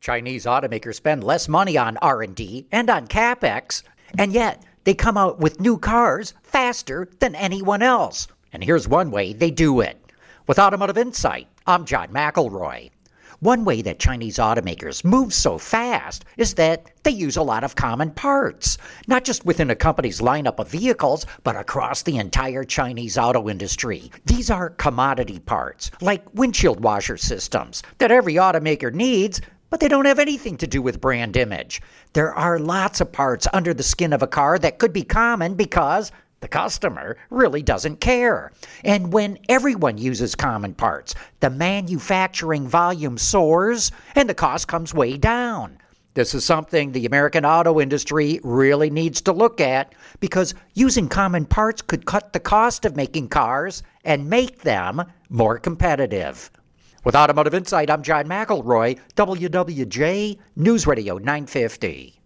Chinese automakers spend less money on R&D and on CapEx, and yet they come out with new cars faster than anyone else. And here's one way they do it. With Automotive Insight, I'm John McElroy. One way that Chinese automakers move so fast is that they use a lot of common parts, not just within a company's lineup of vehicles, but across the entire Chinese auto industry. These are commodity parts, like windshield washer systems, that every automaker needs, but they don't have anything to do with brand image. There are lots of parts under the skin of a car that could be common because the customer really doesn't care. And when everyone uses common parts, the manufacturing volume soars and the cost comes way down. This is something the American auto industry really needs to look at because using common parts could cut the cost of making cars and make them more competitive. With Automotive Insight, I'm John McElroy, WWJ News Radio 950.